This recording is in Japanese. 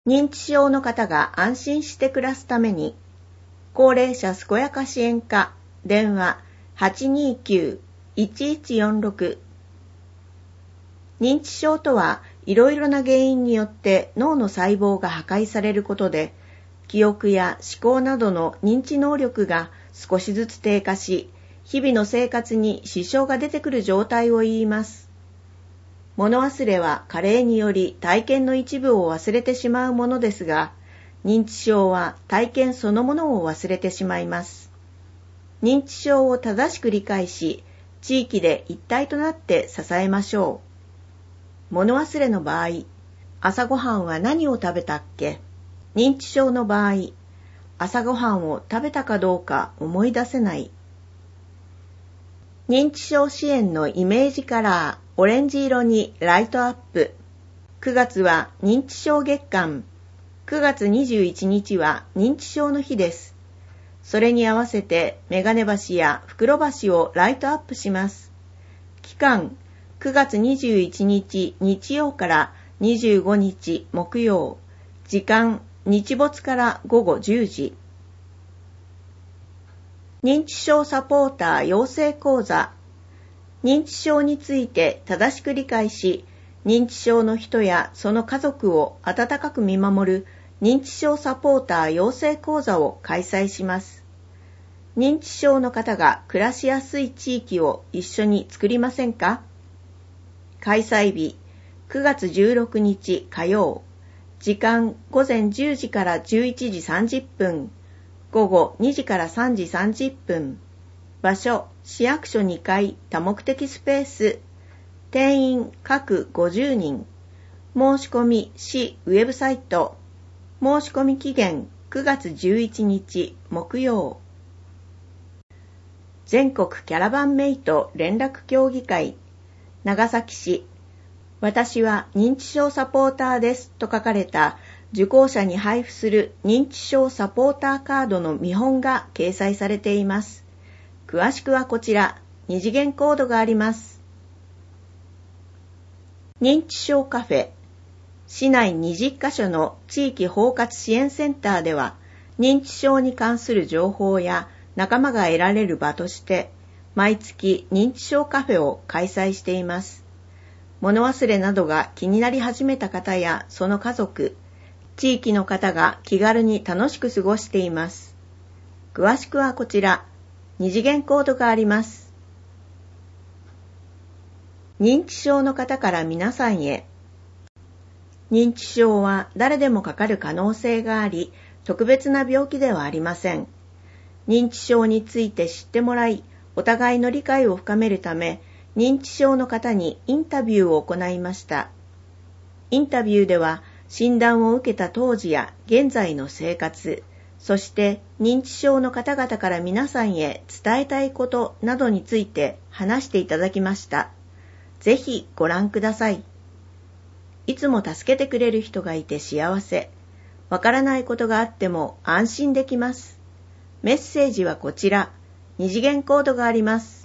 認知症の方が安心して暮らすために、高齢者健やか支援課、電話 829-1146。認知症とはいろいろな原因によって脳の細胞が破壊されることで、記憶や思考などの認知能力が少しずつ低下し、日々の生活に支障が出てくる状態を言います。物忘れは加齢により体験の一部を忘れてしまうものですが、認知症は体験そのものを忘れてしまいます。認知症を正しく理解し、地域で一体となって支えましょう。物忘れの場合、朝ごはんは何を食べたっけ？認知症の場合、朝ごはんを食べたかどうか思い出せない。認知症支援のイメージカラー、オレンジ色にライトアップ。9月は認知症月間。9月21日は認知症の日です。それに合わせてメガネ橋や袋橋をライトアップします。期間、9月21日日曜から25日木曜。時間、日没から午後10時。認知症サポーター養成講座。認知症について正しく理解し、認知症の人やその家族を温かく見守る認知症サポーター養成講座を開催します。認知症の方が暮らしやすい地域を一緒に作りませんか？開催日、9月16日火曜。時間、午前10時から11時30分。午後2時から3時30分。場所、市役所2階多目的スペース。定員各50人。申し込み市ウェブサイト。申し込み期限9月11日木曜。全国キャラバンメイト連絡協議会。長崎市。私は認知症サポーターですと書かれた受講者に配布する認知症サポーターカードの見本が掲載されています。詳しくはこちら、二次元コードがあります。認知症カフェ。市内20カ所の地域包括支援センターでは、認知症に関する情報や仲間が得られる場として、毎月認知症カフェを開催しています。物忘れなどが気になり始めた方やその家族、地域の方が気軽に楽しく過ごしています。詳しくはこちら、二次元コードがあります。認知症の方から皆さんへ。認知症は誰でもかかる可能性があり、特別な病気ではありません。認知症について知ってもらい、お互いの理解を深めるため、認知症の方にインタビューを行いました。インタビューでは、診断を受けた当時や現在の生活、そして認知症の方々から皆さんへ伝えたいことなどについて話していただきました。ぜひご覧ください。いつも助けてくれる人がいて幸せ。わからないことがあっても安心できます。メッセージはこちら、二次元コードがあります。